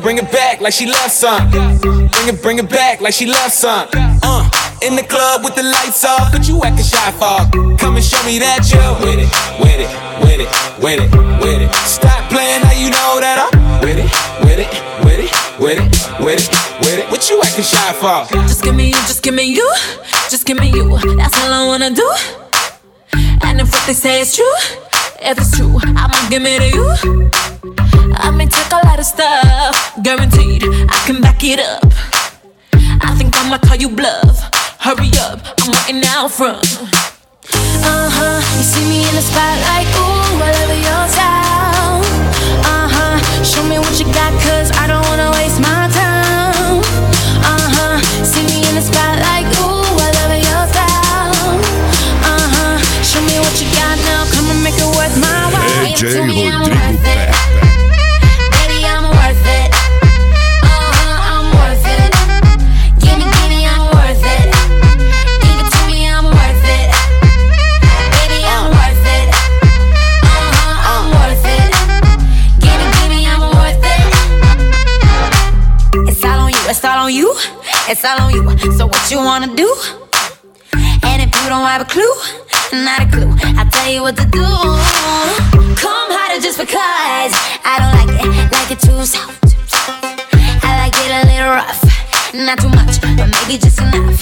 bring it back like she loves some. Bring it back like she loves some. In the club with the lights off, but you acting shy for. Come and show me that you're with it, with it, with it, with it, with it. Stop playing, now you know that I'm with it, with it, with it, with it, with it, with it. What you acting shy for? Just give me you, just give me you, just give me you. That's all I wanna do. And if what they say is true, if it's true, I'ma give it to you. I may take a lot of stuff, guaranteed I can back it up. I think I'ma call you bluff. Hurry up, I'm waiting out front. You see me in the spotlight, ooh, I love your style. Show me what you got, cause I don't wanna waste my time. See me in the spotlight, ooh, I love your style. Show me what you got now, come and make it worth my while. DJ I'm Rodrigo worth it. Pepe. Baby, I'm worth it. I'm worth it. Give me, I'm worth it. Give it to me, I'm worth it. Baby, I'm worth it. I'm worth it. Give me, I'm worth it. It's all on you, it's all on you, it's all on you. So what you wanna do? And if you don't have a clue, not a clue, I'll tell you what to do. Come harder just because I don't like it too soft. I like it a little rough, not too much, but maybe just enough.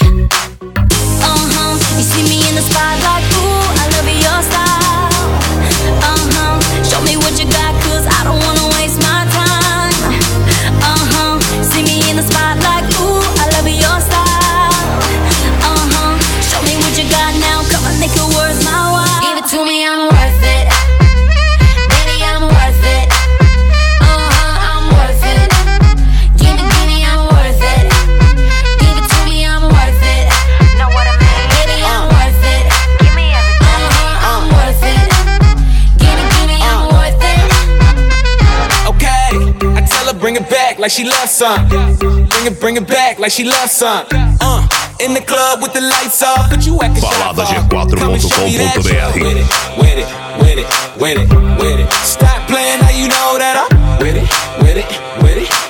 You see me in the spotlight, ooh, I love your style. Show me what you got, cause I don't wanna waste my time. See me in the spotlight, ooh, I love your style. Show me what you got now, come on, make it worth my while. Give it to me, I'm worth it. Baby, I'm worth it. I'm worth it. Give me, I'm worth it. Give it to me, I'm worth it. Know what I mean? Baby, I'm worth it. Give me everything. I'm worth it. Give me, I'm worth it. Okay, I tell her bring it back like she loves some. Bring it back like she loves some. In the club with the lights off, but you acting shy for. BaladaG4.com.br. Come and show me that you're with it, with it, with it, with it, with it. Stop playing, now you know that I'm with it, with it, with it,